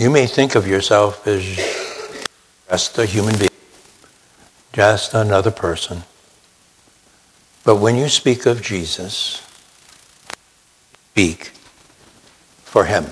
You may think of yourself as just a human being, just another person. But when you speak of Jesus, speak for him.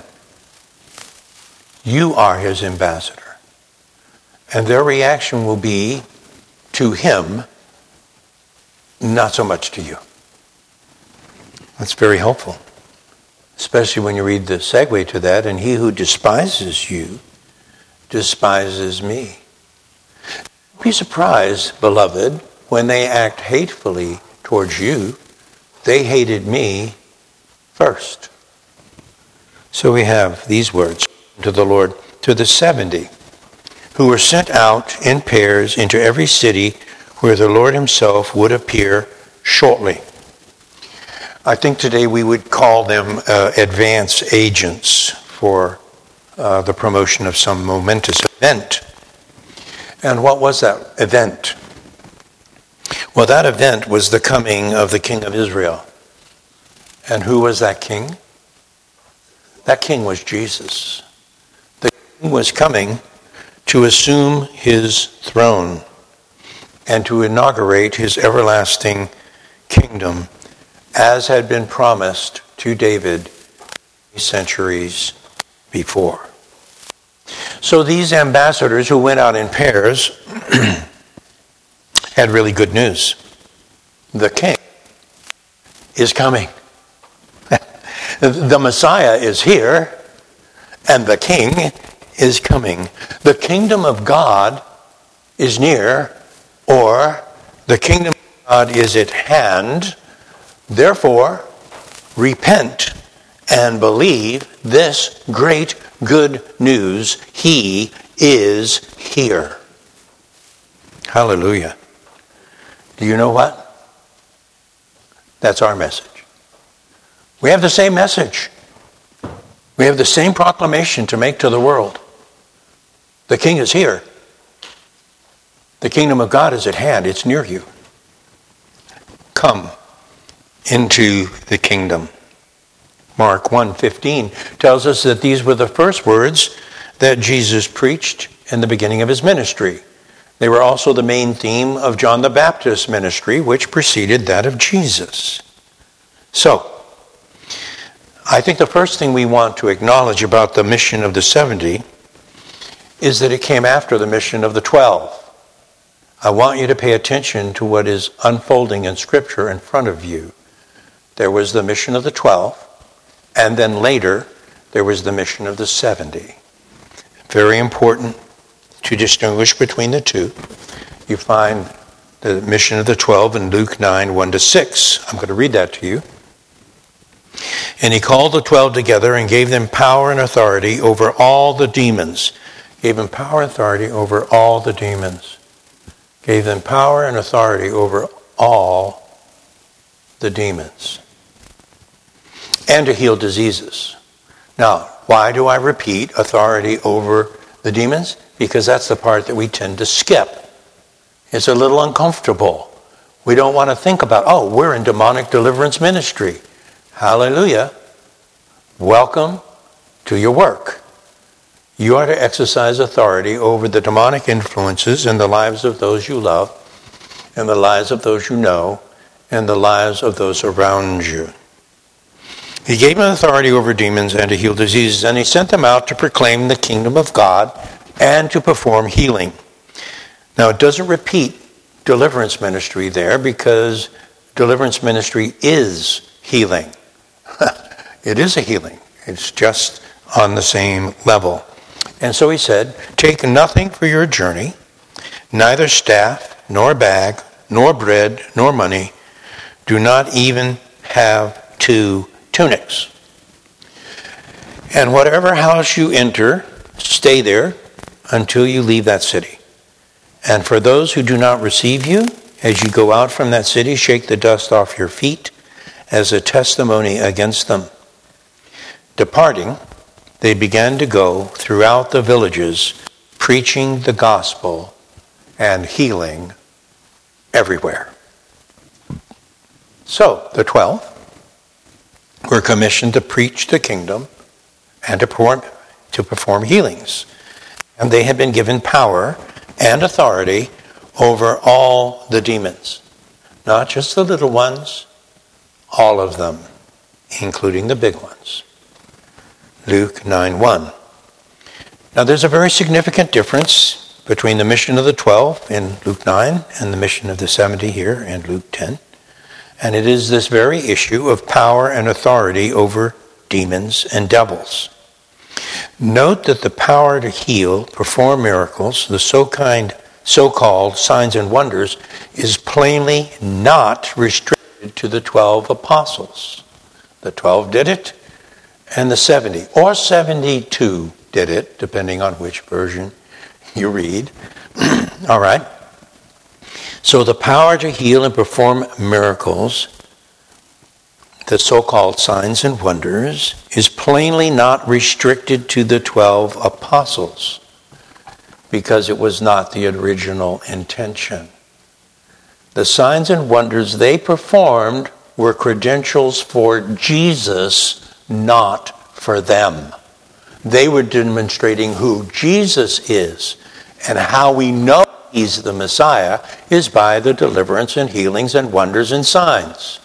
You are his ambassador. And their reaction will be to him, not so much to you. That's very helpful. Especially when you read the segue to that, and he who despises you despises me. Don't be surprised, beloved, when they act hatefully towards you. They hated me first. So we have these words to the Lord, to the 70, who were sent out in pairs into every city where the Lord himself would appear shortly. I think today we would call them advance agents for the promotion of some momentous event. And what was that event? Well, that event was the coming of the King of Israel. And who was that king? That king was Jesus. The king was coming to assume his throne and to inaugurate his everlasting kingdom, as had been promised to David centuries before. So these ambassadors who went out in pairs had really good news. The king is coming. The Messiah is here, and the king is coming. The kingdom of God is near, or the kingdom of God is at hand. Therefore, repent and believe this great good news. He is here. Hallelujah. Do you know what? That's our message. We have the same message. We have the same proclamation to make to the world. The King is here. The kingdom of God is at hand. It's near you. Come into the kingdom. Mark 1:15 tells us that these were the first words that Jesus preached in the beginning of his ministry. They were also the main theme of John the Baptist's ministry, which preceded that of Jesus. So, I think the first thing we want to acknowledge about the mission of the 70 is that it came after the mission of the 12. I want you to pay attention to what is unfolding in Scripture in front of you. There was the mission of the 12, and then later there was the mission of the 70. Very important to distinguish between the two. You find the mission of the 12 in Luke 9, 1-6. I'm going to read that to you. And he called the 12 together and gave them power and authority over all the demons. Gave them power and authority over all the demons. Gave them power and authority over all the demons. And to heal diseases. Now, why do I repeat authority over the demons? Because that's the part that we tend to skip. It's a little uncomfortable. We don't want to think about, we're in demonic deliverance ministry. Hallelujah. Welcome to your work. You are to exercise authority over the demonic influences in the lives of those you love, and the lives of those you know, and the lives of those around you. He gave them authority over demons and to heal diseases, and he sent them out to proclaim the kingdom of God and to perform healing. Now, it doesn't repeat deliverance ministry there, because deliverance ministry is healing. It is a healing. It's just on the same level. And so he said, take nothing for your journey, neither staff, nor bag, nor bread, nor money. Do not even have 2 tunics. And whatever house you enter, stay there until you leave that city. And for those who do not receive you, as you go out from that city, shake the dust off your feet as a testimony against them. Departing, they began to go throughout the villages, preaching the gospel and healing everywhere. So, the 12 were commissioned to preach the kingdom and to to perform healings. And they had been given power and authority over all the demons. Not just the little ones, all of them, including the big ones. Luke 9:1. Now there's a very significant difference between the mission of the 12 in Luke 9 and the mission of the 70 here in Luke 10. And it is this very issue of power and authority over demons and devils. Note that the power to heal, perform miracles, the so-called signs and wonders, is plainly not restricted to the 12 apostles. The 12 did it, and the 70, or 72 did it, depending on which version you read. All right. So the power to heal and perform miracles, the so-called signs and wonders, is plainly not restricted to the 12 apostles, because it was not the original intention. The signs and wonders they performed were credentials for Jesus, not for them. They were demonstrating who Jesus is, and how we know he's the Messiah is by the deliverance and healings and wonders and signs.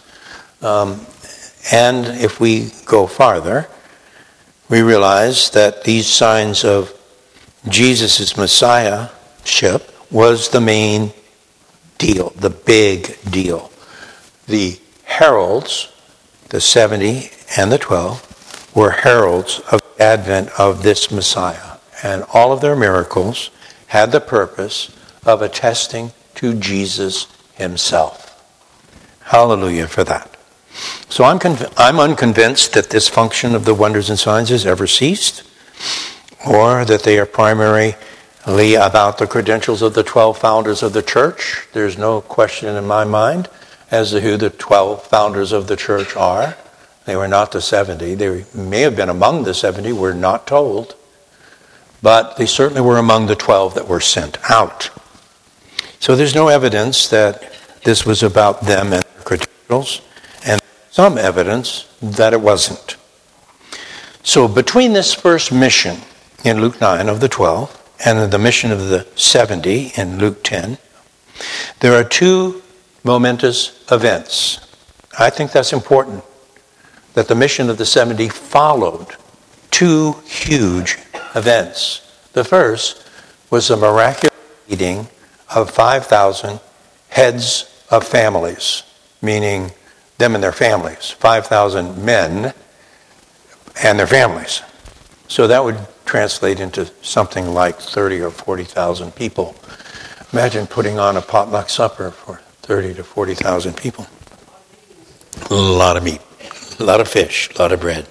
And if we go farther, we realize that these signs of Jesus' Messiahship was the main deal, the big deal. The heralds, the 70 and the 12, were heralds of the advent of this Messiah. And all of their miracles had the purpose of attesting to Jesus himself. Hallelujah for that. So I'm unconvinced that this function of the wonders and signs has ever ceased, or that they are primarily about the credentials of the 12 founders of the church. There's no question in my mind as to who the 12 founders of the church are. They were not the 70. They may have been among the 70, we're not told. But they certainly were among the 12 that were sent out. So there's no evidence that this was about them and their credentials, and some evidence that it wasn't. So between this first mission in Luke 9 of the 12 and the mission of the 70 in Luke 10, there are two momentous events. I think that's important, that the mission of the 70 followed two huge events. The first was the miraculous feeding of 5,000 heads of families, meaning them and their families, 5,000 men and their families. So that would translate into something like 30 or 40,000 people. Imagine putting on a potluck supper for 30 to 40,000 people. A lot of meat, a lot of fish, a lot of bread.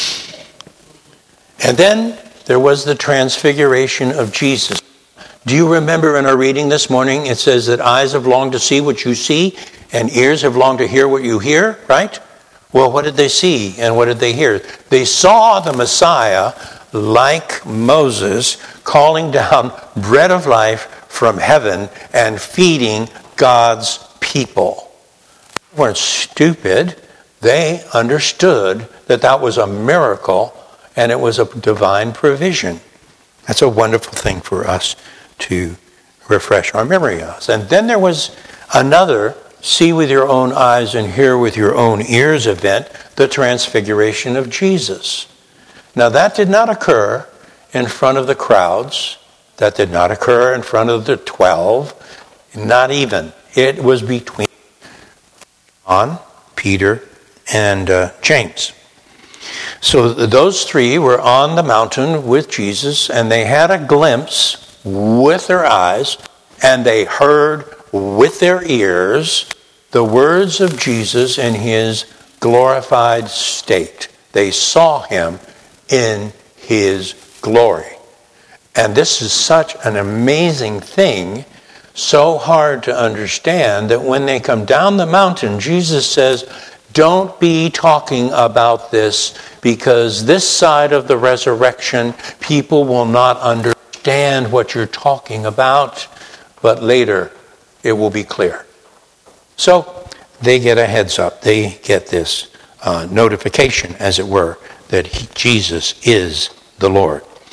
And then there was the transfiguration of Jesus. Do you remember in our reading this morning, it says that eyes have longed to see what you see, and ears have longed to hear what you hear, right? Well, what did they see and what did they hear? They saw the Messiah, like Moses, calling down bread of life from heaven and feeding God's people. They weren't stupid. They understood that that was a miracle and it was a divine provision. That's a wonderful thing for us to refresh our memory of. And then there was another see with your own eyes and hear with your own ears event, the transfiguration of Jesus. Now that did not occur in front of the crowds. That did not occur in front of the 12. Not even. It was between John, Peter, and James. So those three were on the mountain with Jesus, and they had a glimpse with their eyes, and they heard with their ears the words of Jesus in his glorified state. They saw him in his glory. And this is such an amazing thing, so hard to understand, that when they come down the mountain, Jesus says, don't be talking about this, because this side of the resurrection, people will not understand what you're talking about, but later it will be clear. So they get a heads up. They get this notification, as it were, that Jesus is the Lord.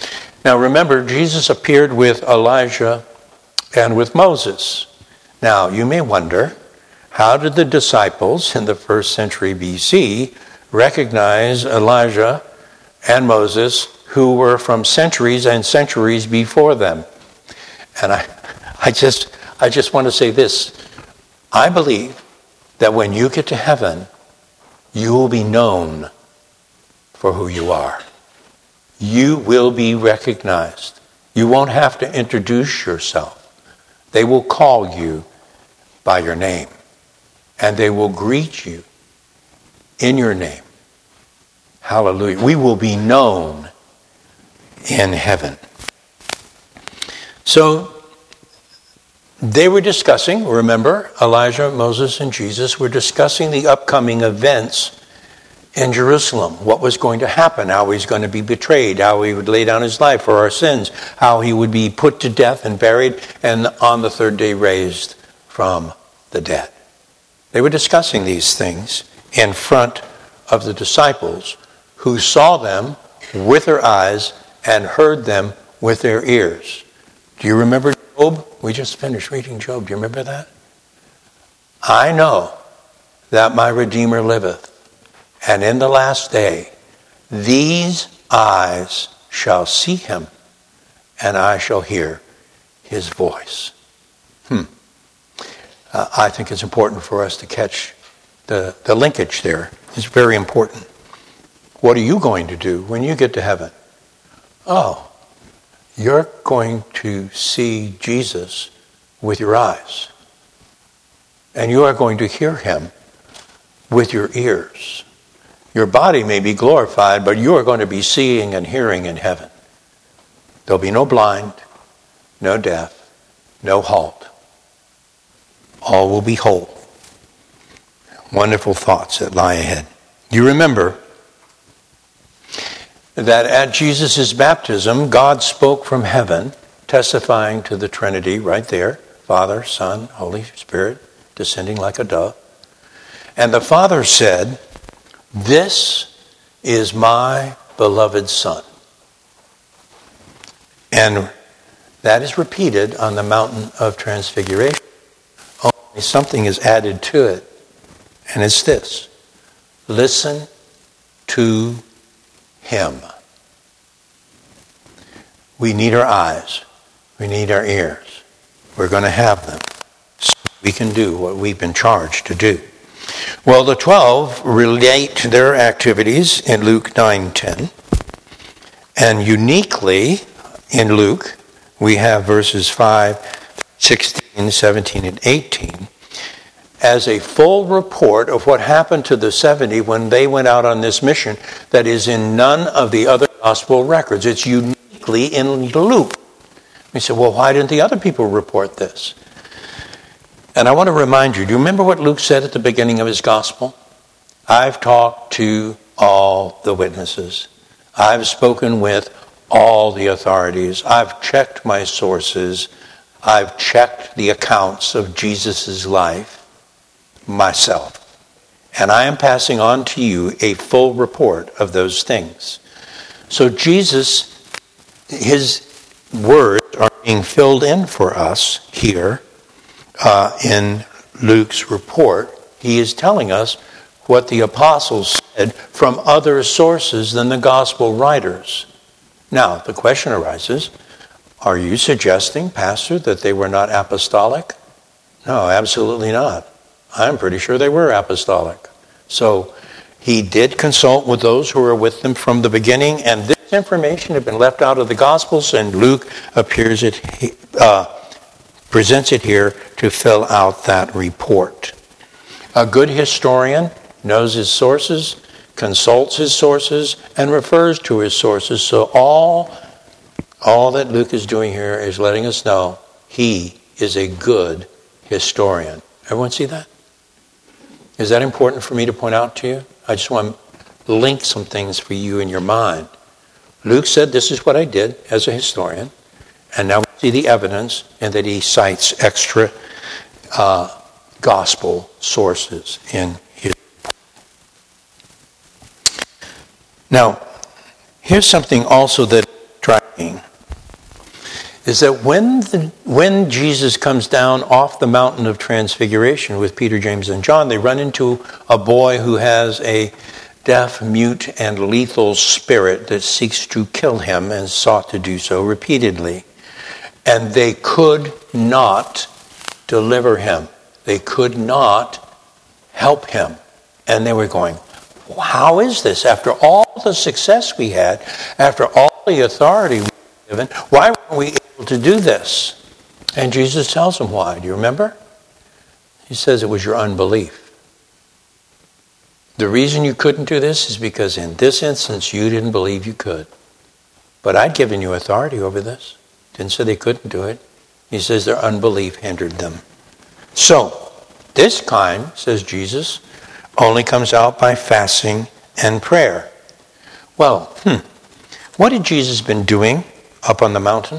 Now remember, Jesus appeared with Elijah and with Moses. Now you may wonder, how did the disciples in the first century BC recognize Elijah and Moses, who were from centuries and centuries before them? And I just want to say this. I believe that when you get to heaven, you will be known for who you are. You will be recognized. You won't have to introduce yourself. They will call you by your name, and they will greet you in your name. Hallelujah. We will be known in heaven. So they were discussing, remember, Elijah, Moses, and Jesus were discussing the upcoming events in Jerusalem, what was going to happen, how he's going to be betrayed, how he would lay down his life for our sins, how he would be put to death and buried, and on the third day raised from the dead. They were discussing these things in front of the disciples, who saw them with their eyes and heard them with their ears. Do you remember Job? We just finished reading Job. Do you remember that? I know that my Redeemer liveth, and in the last day, these eyes shall see him, and I shall hear his voice. I think it's important for us to catch the linkage there. It's very important. What are you going to do when you get to heaven? Oh, you're going to see Jesus with your eyes. And you are going to hear him with your ears. Your body may be glorified, but you are going to be seeing and hearing in heaven. There'll be no blind, no deaf, no halt. All will be whole. Wonderful thoughts that lie ahead. You remember that at Jesus' baptism, God spoke from heaven, testifying to the Trinity right there, Father, Son, Holy Spirit, descending like a dove. And the Father said, "This is my beloved Son." And that is repeated on the mountain of transfiguration. Only something is added to it, and it's this: listen to him. We need our eyes. We need our ears. We're going to have them so we can do what we've been charged to do. Well, the 12 relate their activities in Luke 9:10. And uniquely in Luke, we have verses 5, 16, 17, and 18 as a full report of what happened to the 70 when they went out on this mission that is in none of the other gospel records. It's uniquely in Luke. We say, well, why didn't the other people report this? And I want to remind you, do you remember what Luke said at the beginning of his gospel? I've talked to all the witnesses. I've spoken with all the authorities. I've checked my sources. I've checked the accounts of Jesus' life myself. And I am passing on to you a full report of those things. So Jesus, his words are being filled in for us here in Luke's report. He is telling us what the apostles said from other sources than the gospel writers. Now, the question arises, are you suggesting, Pastor, that they were not apostolic? No, absolutely not. I'm pretty sure they were apostolic. So he did consult with those who were with them from the beginning, and this information had been left out of the Gospels, and Luke presents it here to fill out that report. A good historian knows his sources, consults his sources, and refers to his sources. So all that Luke is doing here is letting us know he is a good historian. Everyone see that? Is that important for me to point out to you? I just want to link some things for you in your mind. Luke said, this is what I did as a historian. And now we see the evidence, and that he cites extra gospel sources in his. Now, here's something also that's striking. is that when Jesus comes down off the mountain of transfiguration with Peter, James, and John, they run into a boy who has a deaf, mute, and lethal spirit that seeks to kill him and sought to do so repeatedly. And they could not deliver him. They could not help him. And they were going, how is this? After all the success we had, after all the authority we were given, why weren't we able to do this? And Jesus tells them why. Do you remember? He says it was your unbelief. The reason you couldn't do this is because in this instance you didn't believe you could. But I'd given you authority over this. Didn't say they couldn't do it. He says their unbelief hindered them. So, this kind, says Jesus, only comes out by fasting and prayer. Well, what had Jesus been doing up on the mountain?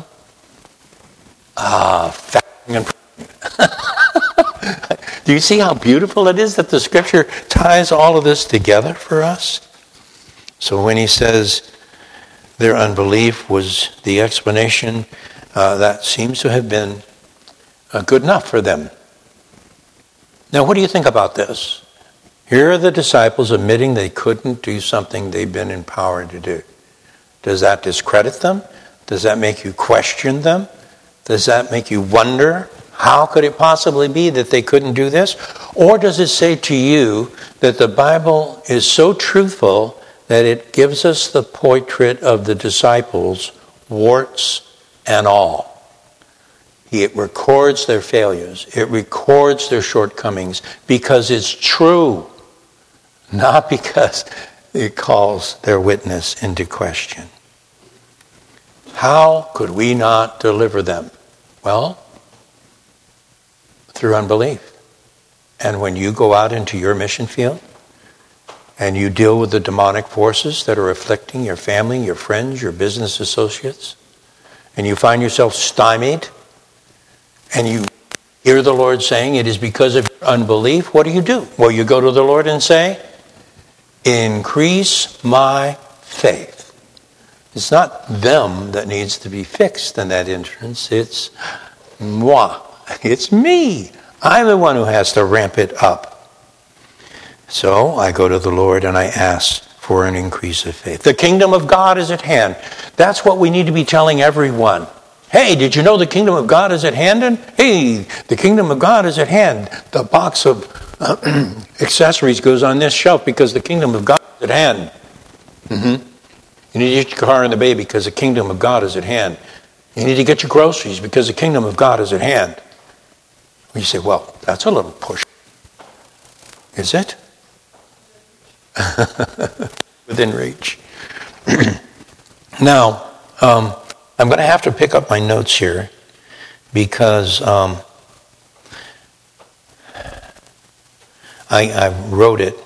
Fasting and praying. Do you see how beautiful it is that the Scripture ties all of this together for us? So when he says their unbelief was the explanation, that seems to have been good enough for them. Now, what do you think about this? Here are the disciples admitting they couldn't do something they've been empowered to do. Does that discredit them? Does that make you question them? Does that make you wonder, how could it possibly be that they couldn't do this? Or does it say to you that the Bible is so truthful that it gives us the portrait of the disciples, warts and all? It records their failures. It records their shortcomings because it's true, not because it calls their witness into question. How could we not deliver them? Well, through unbelief. And when you go out into your mission field and you deal with the demonic forces that are afflicting your family, your friends, your business associates, and you find yourself stymied, and you hear the Lord saying it is because of your unbelief, what do? Well, you go to the Lord and say, increase my faith. It's not them that needs to be fixed in that instance. It's moi. It's me. I'm the one who has to ramp it up. So I go to the Lord and I ask for an increase of faith. The kingdom of God is at hand. That's what we need to be telling everyone. Hey, did you know the kingdom of God is at hand? And hey, the kingdom of God is at hand. The box of accessories goes on this shelf because the kingdom of God is at hand. You need to get your car and the baby because the kingdom of God is at hand. You need to get your groceries because the kingdom of God is at hand. You say, well, that's a little push. Is it? Within reach. Now, I'm going to have to pick up my notes here because I wrote it.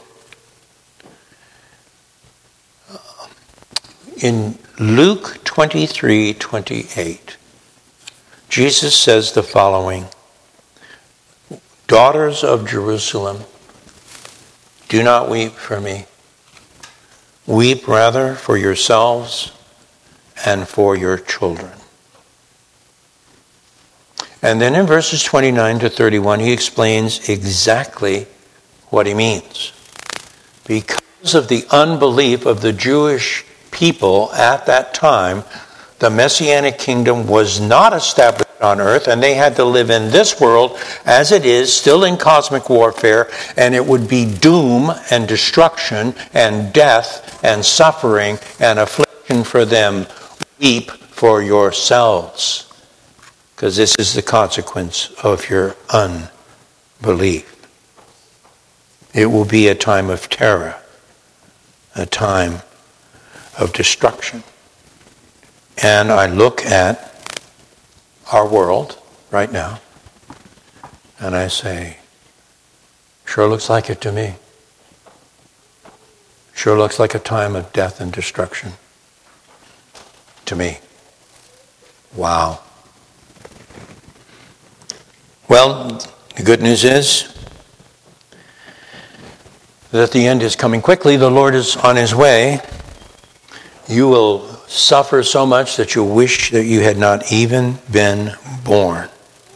In Luke 23:28, Jesus says the following, daughters of Jerusalem, do not weep for me. Weep rather for yourselves and for your children. And then in verses 29 to 31, he explains exactly what he means. Because of the unbelief of the Jewish people at that time, the Messianic kingdom was not established on earth, and they had to live in this world as it is, still in cosmic warfare, and it would be doom and destruction and death and suffering and affliction for them. Weep for yourselves, because this is the consequence of your unbelief. It will be a time of terror, a time of destruction. And I look at our world right now, and I say, sure looks like it to me. Sure looks like a time of death and destruction to me. Wow. Well, the good news is that the end is coming quickly. The Lord is on his way. You will suffer so much that you wish that you had not even been born.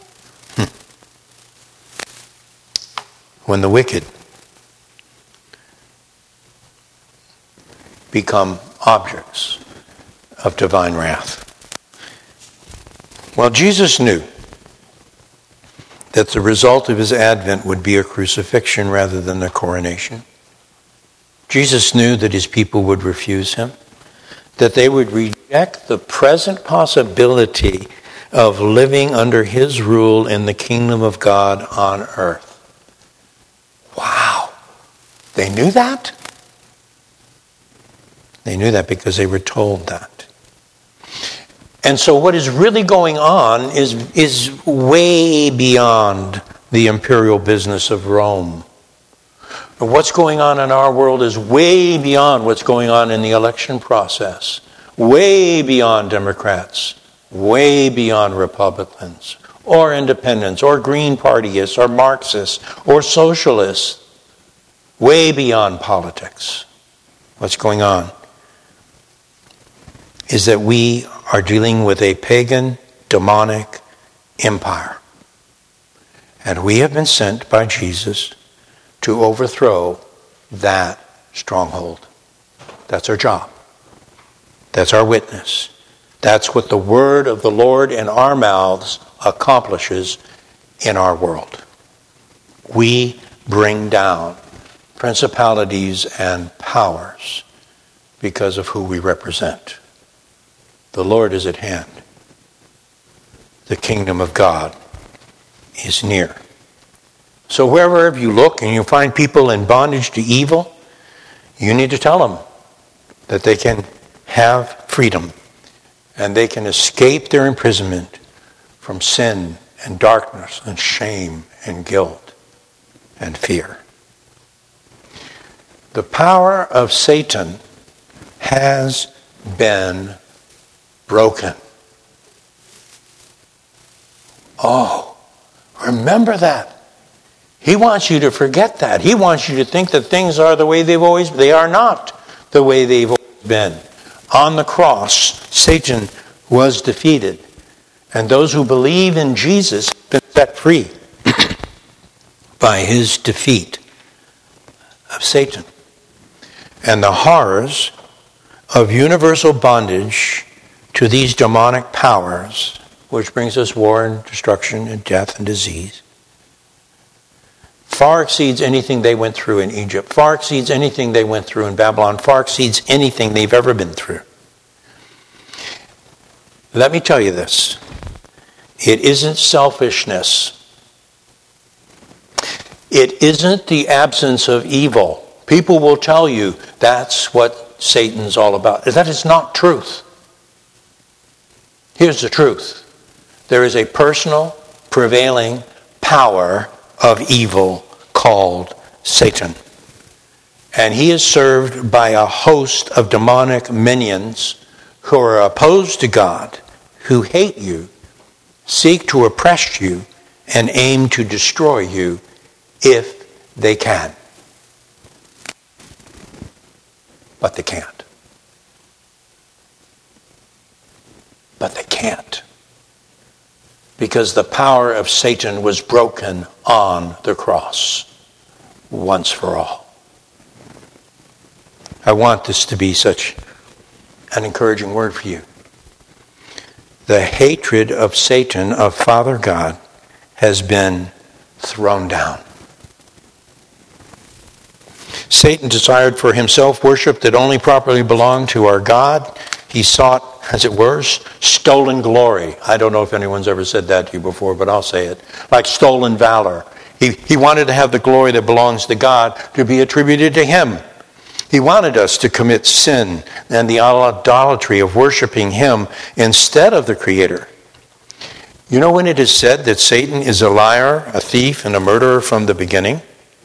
When the wicked become objects of divine wrath. Well, Jesus knew that the result of his advent would be a crucifixion rather than a coronation. Jesus knew that his people would refuse him, that they would reject the present possibility of living under his rule in the kingdom of God on earth. Wow! They knew that? They knew that because they were told that. And so what is really going on is way beyond the imperial business of Rome. What's going on in our world is way beyond what's going on in the election process. Way beyond Democrats. Way beyond Republicans. Or independents. Or Green Partyists. Or Marxists. Or socialists. Way beyond politics. What's going on is that we are dealing with a pagan, demonic empire. And we have been sent by Jesus to overthrow that stronghold. That's our job. That's our witness. That's what the word of the Lord in our mouths accomplishes in our world. We bring down principalities and powers because of who we represent. The Lord is at hand. The kingdom of God is near. So wherever you look and you find people in bondage to evil, you need to tell them that they can have freedom and they can escape their imprisonment from sin and darkness and shame and guilt and fear. The power of Satan has been broken. Oh, remember that. He wants you to forget that. He wants you to think that things are the way they are not the way they've always been. On the cross, Satan was defeated. And those who believe in Jesus have been set free by his defeat of Satan. And the horrors of universal bondage to these demonic powers, which brings us war and destruction and death and disease, far exceeds anything they went through in Egypt, far exceeds anything they went through in Babylon, far exceeds anything they've ever been through. Let me tell you this. It isn't selfishness. It isn't the absence of evil. People will tell you that's what Satan's all about. That is not truth. Here's the truth. There is a personal, prevailing power of evil called Satan. And he is served by a host of demonic minions who are opposed to God, who hate you, seek to oppress you, and aim to destroy you if they can. But they can't. But they can't. Because the power of Satan was broken on the cross once for all. I want this to be such an encouraging word for you. The hatred of Satan, of Father God, has been thrown down. Satan desired for himself worship that only properly belonged to our God. He sought, as it were, stolen glory. I don't know if anyone's ever said that to you before, but I'll say it. Like stolen valor. He wanted to have the glory that belongs to God to be attributed to him. He wanted us to commit sin and the idolatry of worshiping him instead of the Creator. You know when it is said that Satan is a liar, a thief, and a murderer from the beginning?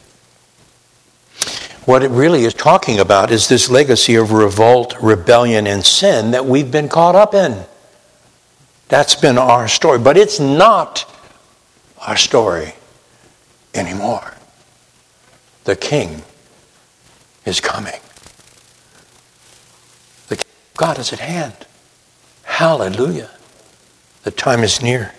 What it really is talking about is this legacy of revolt, rebellion, and sin that we've been caught up in. That's been our story. But it's not our story anymore. The King is coming. The King is God is at hand. Hallelujah. The time is near.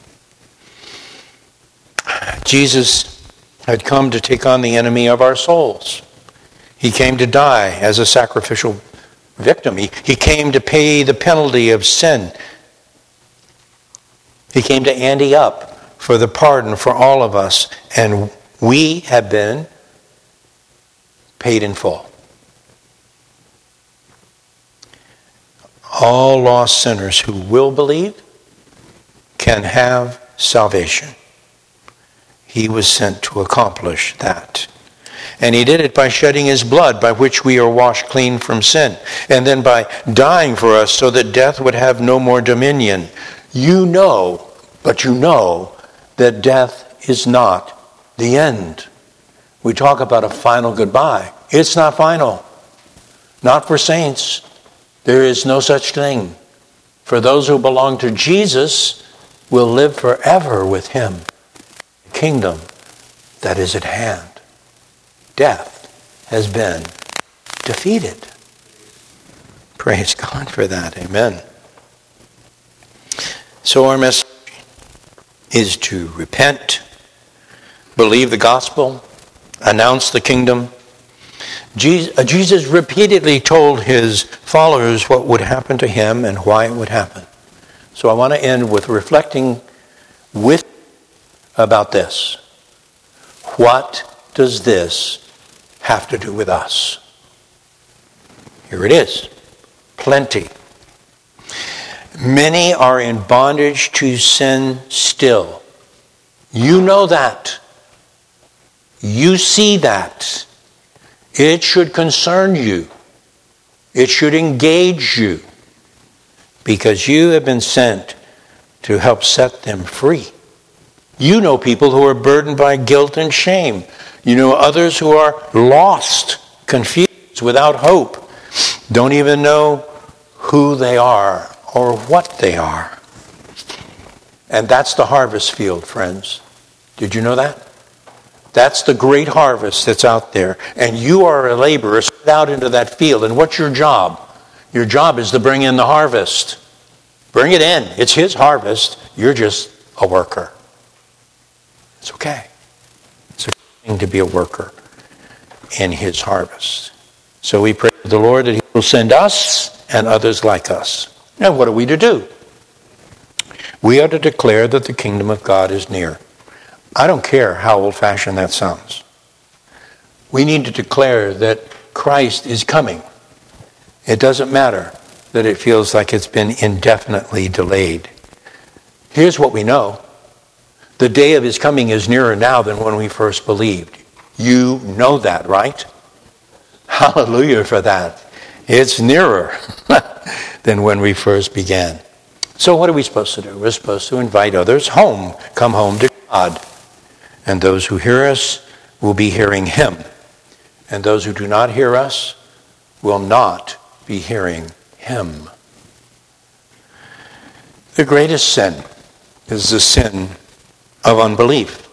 Jesus had come to take on the enemy of our souls. He came to die as a sacrificial victim. He came to pay the penalty of sin. He came to ante up for the pardon for all of us. And we have been paid in full. All lost sinners who will believe can have salvation. He was sent to accomplish that. And he did it by shedding his blood, by which we are washed clean from sin. And then by dying for us so that death would have no more dominion. You know that death is not the end. We talk about a final goodbye. It's not final. Not for saints. There is no such thing. For those who belong to Jesus will live forever with him. The kingdom that is at hand. Death has been defeated. Praise God for that. Amen. So our message is to repent, believe the gospel, announce the kingdom. Jesus repeatedly told his followers what would happen to him and why it would happen. So I want to end with reflecting about this. What does this have to do with us? Here it is. Plenty. Many are in bondage to sin still. You know that. You see that. It should concern you. It should engage you. Because you have been sent to help set them free. You know people who are burdened by guilt and shame. You know others who are lost, confused, without hope. Don't even know who they are or what they are. And that's the harvest field, friends. Did you know that? That's the great harvest that's out there. And you are a laborer sent out into that field. And what's your job? Your job is to bring in the harvest. Bring it in. It's his harvest. You're just a worker. It's okay. It's a good thing to be a worker in his harvest. So we pray to the Lord that he will send us and others like us. And what are we to do? We are to declare that the kingdom of God is near. I don't care how old-fashioned that sounds. We need to declare that Christ is coming. It doesn't matter that it feels like it's been indefinitely delayed. Here's what we know. The day of his coming is nearer now than when we first believed. You know that, right? Hallelujah for that. It's nearer than when we first began. So what are we supposed to do? We're supposed to invite others home. Come home to God. And those who hear us will be hearing him. And those who do not hear us will not be hearing him. The greatest sin is the sin of unbelief.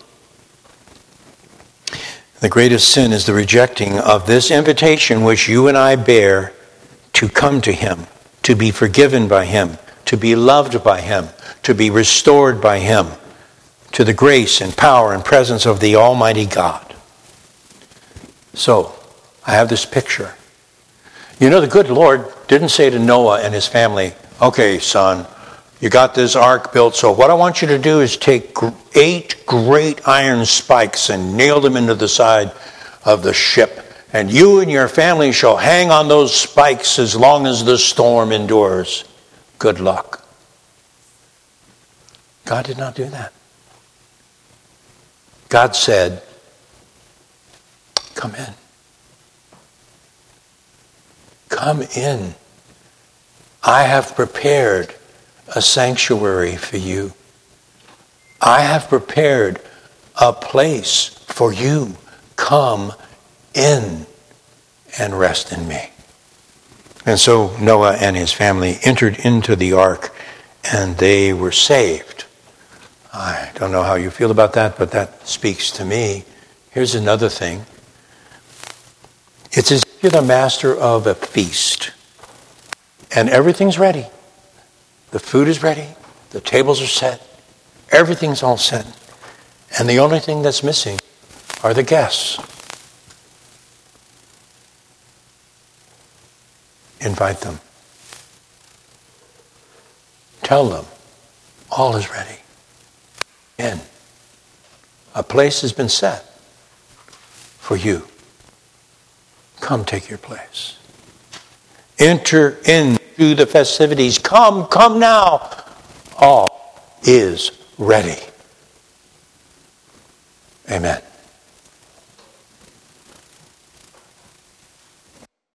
The greatest sin is the rejecting of this invitation which you and I bear to come to him, to be forgiven by him, to be loved by him, to be restored by him, to the grace and power and presence of the Almighty God. So, I have this picture. You know, the good Lord didn't say to Noah and his family, okay, son, you got this ark built, so what I want you to do is take 8 great iron spikes and nail them into the side of the ship. And you and your family shall hang on those spikes as long as the storm endures. Good luck. God did not do that. God said, come in. Come in. I have prepared a sanctuary for you. I have prepared a place for you. Come in and rest in me. And so Noah and his family entered into the ark and they were saved. I don't know how you feel about that, but that speaks to me. Here's another thing. It's as if you're the master of a feast And everything's ready. The food is ready. The tables are set. Everything's all set. And the only thing that's missing are the guests. Invite them. Tell them all is ready. And a place has been set for you. Come take your place. Enter into the festivities. Come now. All is ready. Amen.